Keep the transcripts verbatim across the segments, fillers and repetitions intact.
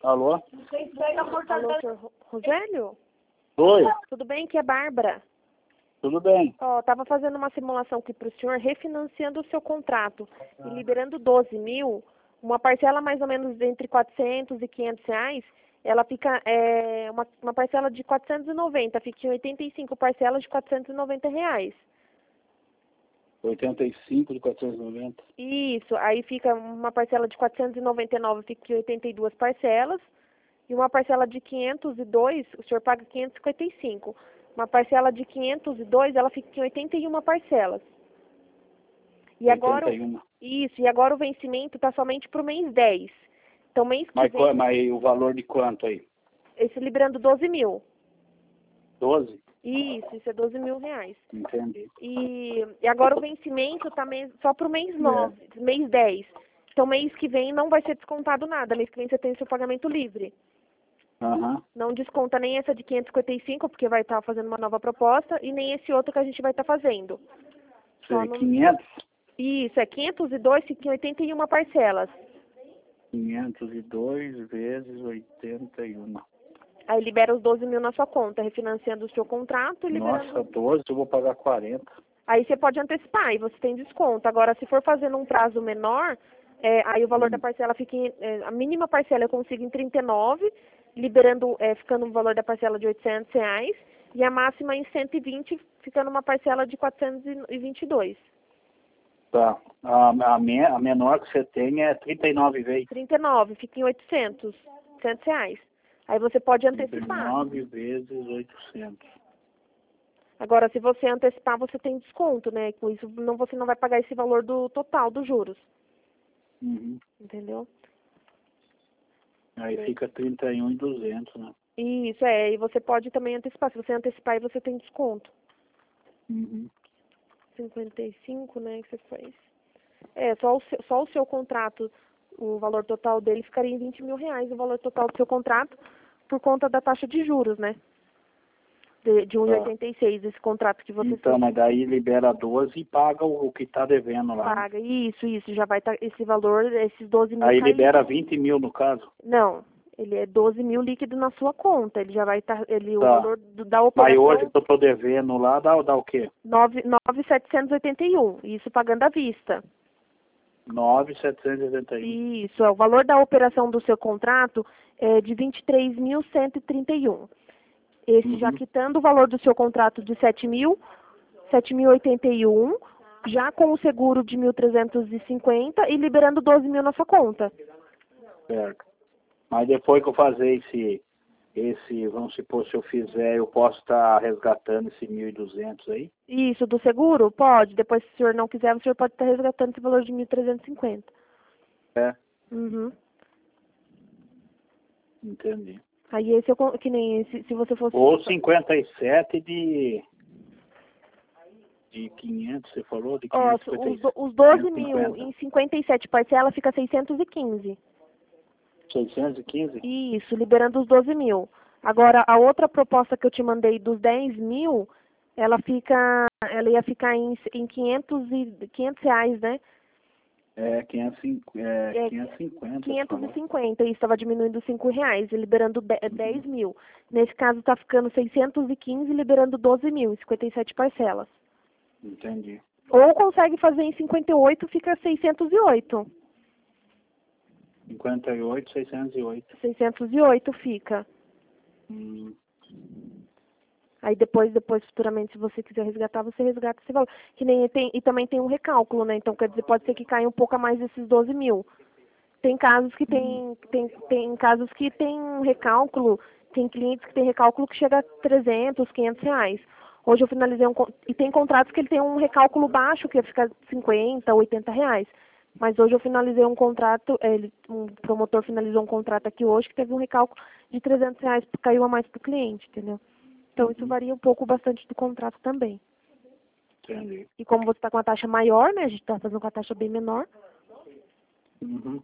Alô? Alô, senhor Ro- Rogério? Oi, Tudo bem? Aqui é Bárbara. tudo bem? Ó, tava fazendo uma simulação aqui para o senhor, refinanciando o seu contrato e liberando doze mil, uma parcela mais ou menos entre quatrocentos e quinhentos reais, ela fica, é, uma, uma parcela de quatrocentos e noventa, fica em oitenta e cinco parcelas de quatrocentos e noventa reais. oitenta e cinco de quatrocentos e noventa. Isso, aí fica uma parcela de quatrocentos e noventa e nove, fica em oitenta e duas parcelas, e uma parcela de quinhentos e dois, o senhor paga quinhentos e cinquenta e cinco. Uma parcela de quinhentos e dois, ela fica em oitenta e uma parcelas. E agora, oitenta e um. isso, e agora o vencimento está somente para o mês dez. Então, mês que Mas, vem, qual- mas o valor de quanto aí? esse liberando doze mil. doze? Isso, isso é doze mil reais. Entendi. E, e agora o vencimento está só para o mês nove, mês dez. Então, mês que vem não vai ser descontado nada. Mês que vem você tem seu pagamento livre. Aham. Não desconta nem essa de quinhentos e cinquenta e cinco, porque vai estar fazendo uma nova proposta, e nem esse outro que a gente vai estar fazendo. Só Sei, não- quinhentos? Isso, é quinhentos e dois, fica em oitenta e uma parcelas. quinhentos e dois vezes oitenta e um. Aí libera os doze mil na sua conta, refinanciando o seu contrato e liberando. Nossa, doze eu vou pagar quarenta. Aí você pode antecipar e você tem desconto. Agora, se for fazer num prazo menor, é, aí o valor Hum. da parcela fica em, é, a mínima parcela eu consigo em trinta e nove, liberando, é, ficando o valor da parcela de oitocentos reais, e a máxima em cento e vinte, ficando uma parcela de quatrocentos e vinte e dois. Tá. A, a, me, a menor que você tem é trinta e nove vezes. trinta e nove, fica em oitocentos, oitocentos reais. Aí você pode trinta e antecipar. nove vezes oitocentos. Agora, se você antecipar, você tem desconto, né? Com isso, não, você não vai pagar esse valor do total dos juros, Uhum. entendeu? Aí Sim. fica trinta e um e duzentos, né? Isso, é. E você pode também antecipar. Se você antecipar, aí você tem desconto. Uhum. cinquenta e cinco, né, que você faz. É, só o seu, só o seu contrato, o valor total dele ficaria em vinte mil reais, o valor total do seu contrato, por conta da taxa de juros, né? De, de um Tá. vírgula oitenta e seis, esse contrato que você Então, fez. mas daí libera doze e paga o, o que está devendo lá. né? Paga. Isso, isso. Já vai estar, esse valor, esses doze mil Aí cai libera líquido. vinte mil no caso. Não, ele é doze mil líquido na sua conta. Ele já vai estar, ele, o Tá. valor do, da Mas operação, hoje que eu estou devendo lá, dá, dá o quê? nove mil setecentos e oitenta e um. Isso pagando à vista. nove mil setecentos e oitenta e um. Isso, é, o valor da operação do seu contrato é de vinte e três mil cento e trinta e um. Esse Uhum. já quitando o valor do seu contrato de sete mil, sete mil e oitenta e um, já com o seguro de mil trezentos e cinquenta e liberando doze mil na sua conta. Certo. Mas depois que eu fazer esse, esse, vamos supor, se eu fizer, eu posso estar resgatando esse mil e duzentos aí? Isso, do seguro? Pode. Depois, se o senhor não quiser, o senhor pode estar resgatando esse valor de mil trezentos e cinquenta. É, Uhum. entendi. Aí esse, eu, con- que nem esse, se você fosse... Ou cinquenta e sete de, de quinhentos, você falou? De Ó, quinhentos e os, cinquenta do- os doze quinhentos e mil cinquenta. em cinquenta e sete parcelas fica seiscentos e quinze. seiscentos e quinze? Isso, liberando os doze mil. Agora, a outra proposta que eu te mandei dos dez mil, ela fica, ela ia ficar em, em quinhentos, e, quinhentos reais, né? É, quinhentos, e cinquenta, é, É, quinhentos e cinquenta. você quinhentos e falou. cinquenta, isso estava diminuindo cinco reais, e liberando de- dez mil. Nesse caso, está ficando seiscentos e quinze, liberando doze mil, em cinquenta e sete parcelas. Entendi. Ou consegue fazer em cinquenta e oito, fica seiscentos e oito. cinquenta e oito, seiscentos e oito. seiscentos e oito fica. Hum, Aí depois, depois futuramente, se você quiser resgatar, você resgata esse valor. Que nem tem, e também tem um recálculo, né? Então, quer dizer, pode ser que caia um pouco a mais desses doze mil. Tem casos que tem, tem, tem casos que tem um recálculo, tem clientes que tem recálculo que chega a trezentos, quinhentos reais. Hoje eu finalizei um, con- e tem contratos que ele tem um recálculo baixo, que fica cinquenta, oitenta reais. Mas hoje eu finalizei um contrato, ele, um promotor finalizou um contrato aqui hoje que teve um recálculo de trezentos reais, caiu a mais para o cliente, entendeu? Então isso varia um pouco bastante do contrato também. entendi. E como você está com a taxa maior, né? A gente está fazendo com a taxa bem menor. Uhum.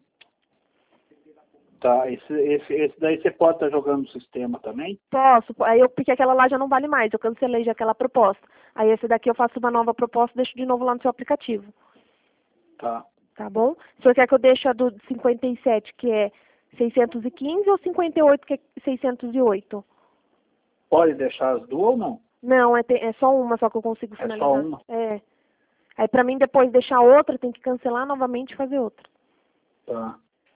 Tá, esse, esse, esse daí você pode estar jogando no sistema também? Posso, aí eu, porque aquela lá já não vale mais, eu cancelei já aquela proposta. Aí esse daqui eu faço uma nova proposta e deixo de novo lá no seu aplicativo. Tá. Tá bom? O senhor quer que eu deixe a do cinquenta e sete, que é seiscentos e quinze ou cinquenta e oito que é seiscentos e oito? Pode deixar as duas ou não? Não, é, te- é só uma só que eu consigo É finalizar. só uma? É. Aí pra mim depois deixar outra, tem que cancelar novamente e fazer outra. Tá.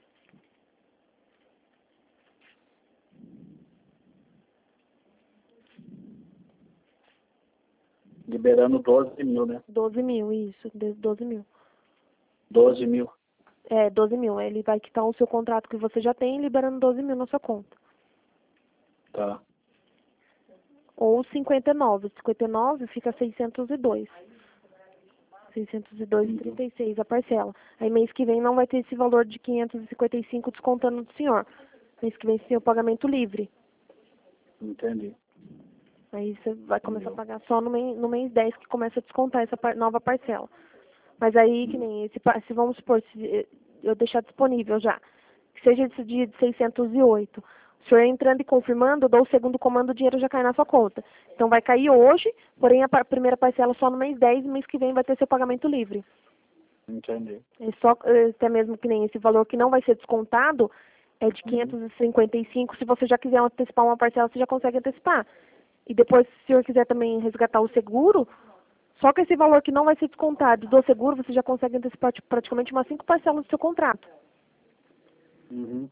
Liberando doze mil, né? doze mil, isso, de- doze mil. doze mil. É, doze mil. Ele vai quitar o seu contrato que você já tem, liberando doze mil na sua conta. Tá. Ou cinquenta e nove. cinquenta e nove fica seiscentos e dois. seiscentos e dois e trinta e seis a parcela. Aí mês que vem não vai ter esse valor de quinhentos e cinquenta e cinco descontando do senhor. Mês que vem você tem o pagamento livre. Entendi. Aí você vai começar Entendeu. a pagar só no mês, no mês dez que começa a descontar essa par- nova parcela. Mas aí, que nem esse, pa- se vamos supor, se eh, eu deixar disponível já, que seja esse dia de seiscentos e oito, o senhor entrando e confirmando, eu dou o segundo comando, o dinheiro já cai na sua conta. Então vai cair hoje, porém a par- primeira parcela só no mês dez, e mês que vem vai ter seu pagamento livre. Entendi. É só, eh, até mesmo que nem esse valor que não vai ser descontado, é de quinhentos e cinquenta e cinco. Se você já quiser antecipar uma parcela, você já consegue antecipar. E depois, se o senhor quiser também resgatar o seguro, só que esse valor que não vai ser descontado do seguro, você já consegue antecipar tipo, praticamente umas cinco parcelas do seu contrato. Uhum.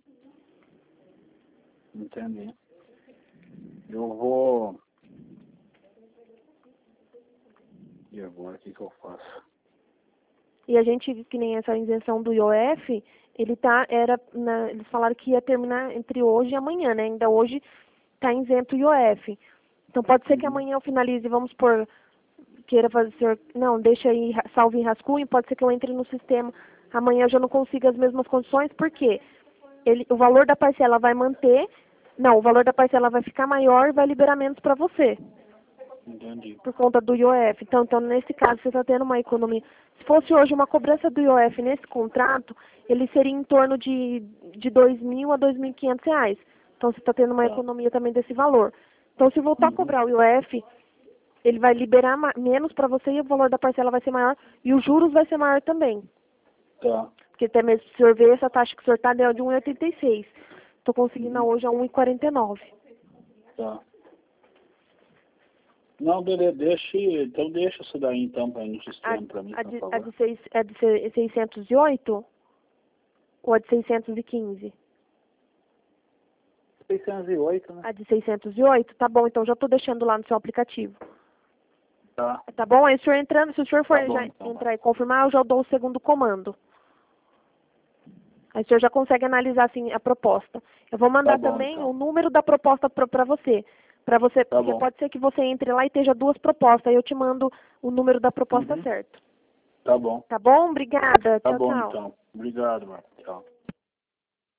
Entendi. Eu vou... E agora, o que que eu faço? E a gente, que nem essa isenção do I O F, ele tá, era, na, eles falaram que ia terminar entre hoje e amanhã, né? Ainda hoje está isento o I O F. Então pode ser que Uhum. amanhã eu finalize, vamos por queira fazer, não, deixa aí, ra- salve em rascunho, pode ser que eu entre no sistema, amanhã eu já não consiga as mesmas condições, porque ele, o valor da parcela vai manter, não, o valor da parcela vai ficar maior e vai liberar menos para você, Entendi. por conta do I O F. Então, então, nesse caso, você está tendo uma economia. Se fosse hoje uma cobrança do I O F nesse contrato, ele seria em torno de, de dois mil a dois mil e quinhentos reais. Então, você está tendo uma Tá. economia também desse valor. Então, se voltar a Uhum. cobrar o I O F, ele vai liberar ma- menos para você e o valor da parcela vai ser maior e os juros vai ser maior também. Tá. Porque até mesmo se o senhor ver, essa taxa que o senhor está é de um vírgula oitenta e seis. Estou conseguindo Uhum. hoje a um vírgula quarenta e nove. Tá. Não, beleza, deixa, então deixa isso daí então para ir no A, sistema para mim, a, por de, a, favor. de seis, a de se- seiscentos e oito ou a de seiscentos e quinze? seiscentos e oito, né? A de seiscentos e oito? Tá bom, então já estou deixando lá no seu aplicativo. Tá. Tá bom? Aí o senhor entrando, se o senhor for Tá bom, já então. entrar e confirmar, eu já dou o segundo comando. Aí o senhor já consegue analisar assim a proposta. Eu vou mandar Tá bom, também então. o número da proposta para você. Para você, Tá porque bom. pode ser que você entre lá e esteja duas propostas. Aí eu te mando o número da proposta Uhum. certo. Tá bom. Tá bom? Obrigada. Tá Tchau, bom, tchau. então. Obrigado, mano. Tchau.